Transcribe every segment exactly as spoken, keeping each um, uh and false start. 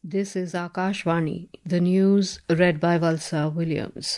This is Akashvani, the news read by Valsa Williams.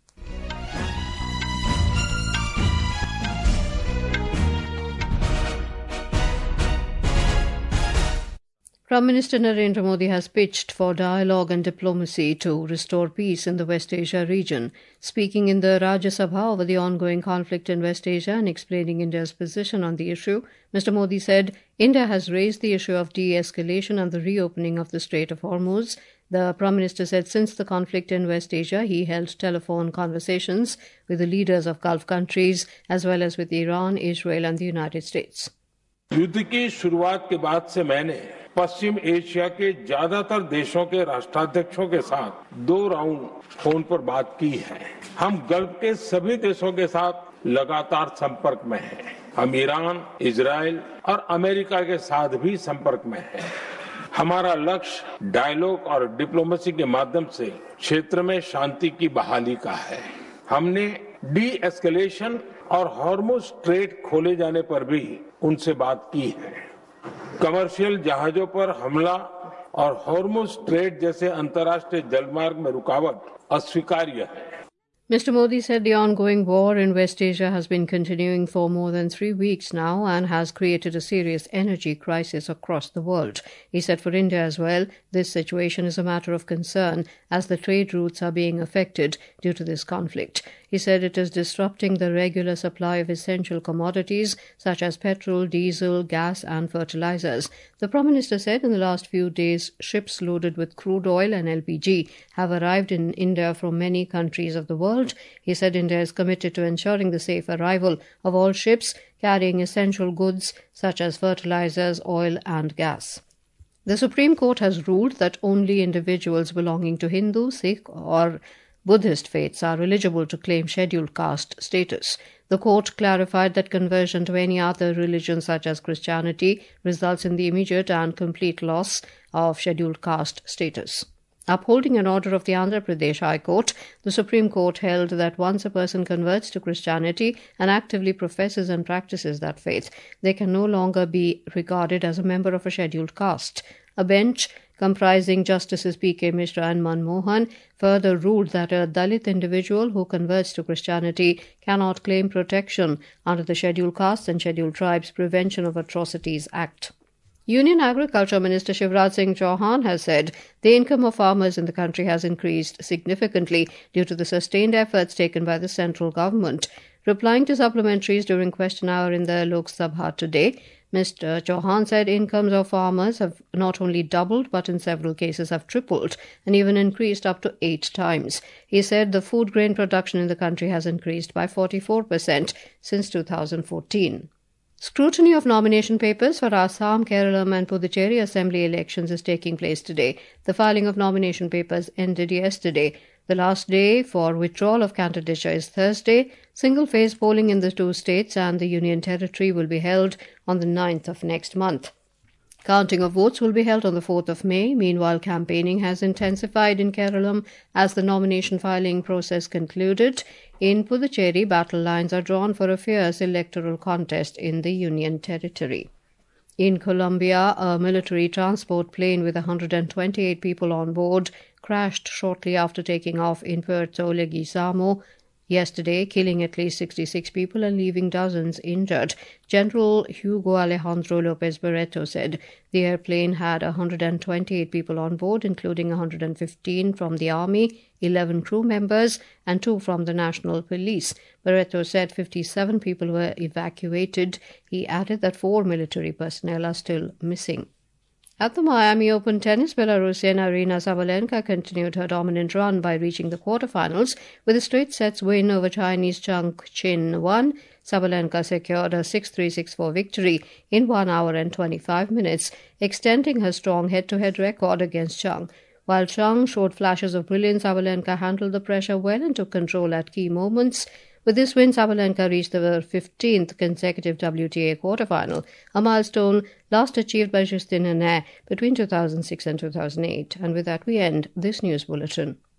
Prime Minister Narendra Modi has pitched for dialogue and diplomacy to restore peace in the West Asia region. Speaking in the Rajya Sabha over the ongoing conflict in West Asia and explaining India's position on the issue, Mister Modi said India has raised the issue of de-escalation and the reopening of the Strait of Hormuz. The Prime Minister said since the conflict in West Asia, he held telephone conversations with the leaders of Gulf countries as well as with Iran, Israel and the United States. युद्ध की शुरुआत के बाद से मैंने पश्चिम Asia के ज्यादातर देशों के राष्ट्राध्यक्षों के साथ दो राउंड फोन पर बात की है। हम गल्फ के सभी देशों के साथ लगातार संपर्क में हैं। हम ईरान, इजराइल और अमेरिका के साथ भी संपर्क में हैं। हमारा लक्ष्य डायलॉग और डिप्लोमेसी के माध्यम से क्षेत्र में शांति की बहाली का है। हमने डी एस्केलेशन और हॉर्मुज स्ट्रेट खोले जाने पर भी उनसे बात की है। कमर्शियल जहाजों पर हमला और हॉर्मुज स्ट्रेट जैसे अंतर्राष्ट्रीय जलमार्ग में रुकावट अस्वीकार्य है। Mister Modi said the ongoing war in West Asia has been continuing for more than three weeks now and has created a serious energy crisis across the world. He said for India as well, this situation is a matter of concern as the trade routes are being affected due to this conflict. He said it is disrupting the regular supply of essential commodities such as petrol, diesel, gas and fertilizers. The Prime Minister said in the last few days, ships loaded with crude oil and L P G have arrived in India from many countries of the world. He said India is committed to ensuring the safe arrival of all ships carrying essential goods such as fertilizers, oil and gas. The Supreme Court has ruled that only individuals belonging to Hindu, Sikh or Buddhist faiths are eligible to claim scheduled caste status. The court clarified that conversion to any other religion such as Christianity results in the immediate and complete loss of scheduled caste status. Upholding an order of the Andhra Pradesh High Court, the Supreme Court held that once a person converts to Christianity and actively professes and practices that faith, they can no longer be regarded as a member of a scheduled caste. A bench comprising Justices P K Mishra and Manmohan further ruled that a Dalit individual who converts to Christianity cannot claim protection under the Scheduled Castes and Scheduled Tribes Prevention of Atrocities Act. Union Agriculture Minister Shivraj Singh Chauhan has said the income of farmers in the country has increased significantly due to the sustained efforts taken by the central government. Replying to supplementaries during question hour in the Lok Sabha today, Mister Chauhan said incomes of farmers have not only doubled but in several cases have tripled and even increased up to eight times. He said the food grain production in the country has increased by forty-four percent since two thousand fourteen. Scrutiny of nomination papers for Assam, Kerala and Puducherry Assembly elections is taking place today. The filing of nomination papers ended yesterday. The last day for withdrawal of candidature is Thursday. Single-phase polling in the two states and the Union Territory will be held on the ninth of next month. Counting of votes will be held on the fourth of May. Meanwhile, campaigning has intensified in Kerala as the nomination filing process concluded. In Puducherry, battle lines are drawn for a fierce electoral contest in the Union Territory. In Colombia, a military transport plane with one hundred twenty-eight people on board crashed shortly after taking off in Puerto Leguizamo yesterday, killing at least sixty-six people and leaving dozens injured. General Hugo Alejandro Lopez Barreto said the airplane had one hundred twenty-eight people on board, including one hundred fifteen from the army, eleven crew members, and two from the National Police. Barreto said fifty-seven people were evacuated. He added that four military personnel are still missing. At the Miami Open tennis, Belarusian Aryna Sabalenka continued her dominant run by reaching the quarterfinals with a straight sets win over Chinese Zhang Qinwen. Sabalenka secured a six three six four victory in one hour and twenty-five minutes, extending her strong head-to-head record against Zhang. While Zhang showed flashes of brilliance, Sabalenka handled the pressure well and took control at key moments. With this win, Sabalenka reached the fifteenth consecutive W T A quarterfinal, a milestone last achieved by Justine Henin between two thousand six and two thousand eight. And with that, we end this news bulletin.